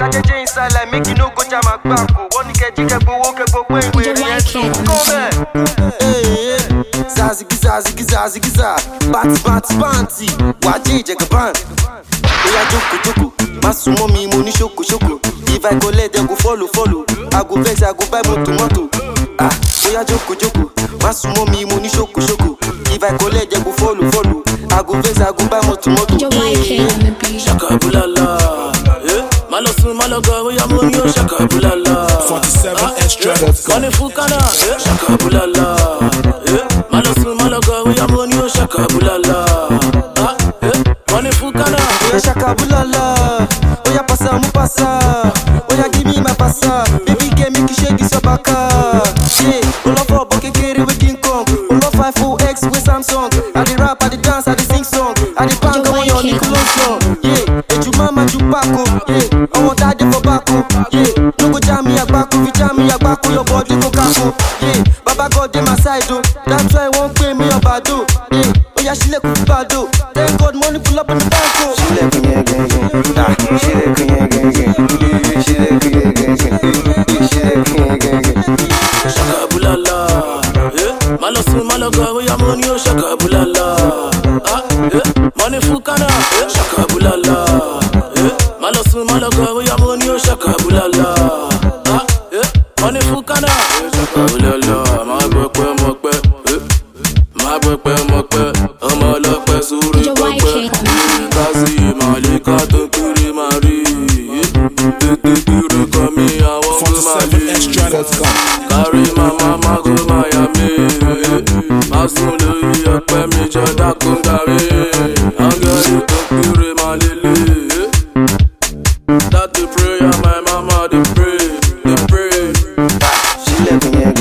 jẹ́jẹ́ inside like make you no go jam àgbàkò. Wọ́n ní kẹ́jí kẹ́gbowó kẹ́gbowó ìwé ìrìn ẹ̀sùn. Come bẹ́ẹ̀. Zazigiza, banti, wàjí ìjẹ̀gàbán. Oya joko, má sún mọ́ mi mo ní ṣoko. If I go let them go follow. I go vex, I go buy moto. Oya joko, má sún mọ́ mi mo ní ṣoko. If I go let them go follow. I go vex, I go buy moto. Shakabulala, Malosun Malaga, oya mo ní o shakabulala. 47extra.com. Kọ́ni fúkànà, shakabulala. Malosun Malaga, oya mo ní o shakabulala. Kọ́ni fúkànà, oya shakabulala. Oya pasa, oya give me my pasa. Baby girl make you shake this your baka. Yeah, olofo ọbọ kékeré wey King Kong. Olofo iPhone X wey Samsung. I dey rap, I dey dance, I dey sing song. I dey bang on your Nickelodeon song. Yeah, eju mama ju pako. Yeah, ọmọ tade for bako. Yeah, no go jam me agbako, fi jam me agbako, your body go kako. Yeah, Baba God dey my side o. That's why wọ́n pè mí ọbàdó. Yeah, oya ṣílẹ̀kùn fi bàdó. Thank God money pull up in the bank o. Ṣílẹ̀kùn yẹn shakabulala. Malosun Malaga, oya mo ní o shakabulala. Kọ́ni fúkànà, shakabulala. Malosun Malaga, oya mo ní o shakabulala. Kọ́ni fúkànà, shakabulala. Má gbẹ̀pẹ̀ mọ̀pẹ́, ọmọ ọlọ́pẹ́ sórí pẹ́pẹ́. Kasi Malika tó kiri máa rí. Tètè kiri kan mi àwọn tó máa lè. 47extra.com. Kárí màmá Mago Miami. Màsùn lórí ọpẹ́ mi jọ dákun darí. Áńgẹ́lì tó kiri máa lélẹ̀. That the prayer my mama dey pray. Ṣílẹ̀kùn yẹn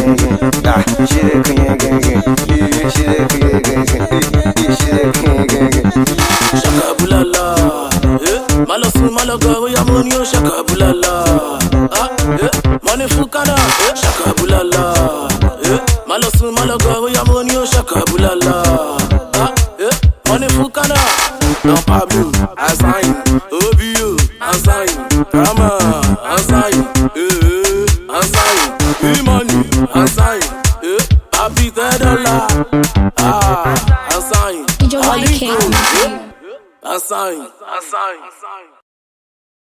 Shakabulala, Malosun Malaga, oya mo ní o shakabulala. Kọ́ni fúkànà, shakabulala. Malosun Malaga, oya mo ní o shakabulala. Kọ́ni fúkànà, Don Pablo, Asayin, Obio, Asayin, Rama, Asayin, Asayin, Imani, Asayin, Papi Tedola, Asayin, Aliko, Asayin.